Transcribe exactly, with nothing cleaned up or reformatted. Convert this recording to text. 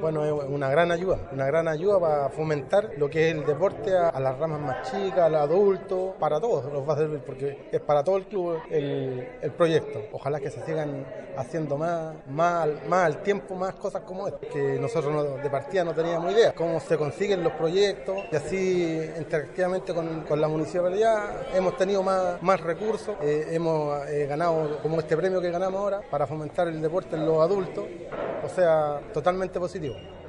Bueno, es una gran ayuda, una gran ayuda para fomentar lo que es el deporte a, a las ramas más chicas, a los adultos, para todos los va a servir, porque es para todo el club el, el proyecto. Ojalá que se sigan haciendo más, más, más al tiempo, más cosas como esta, que nosotros no, de partida no teníamos idea, cómo se consiguen los proyectos, y así interactivamente con, con la municipalidad hemos tenido más, más recursos, eh, hemos eh, ganado como este premio que ganamos ahora para fomentar el deporte en los adultos, o sea, totalmente positivo.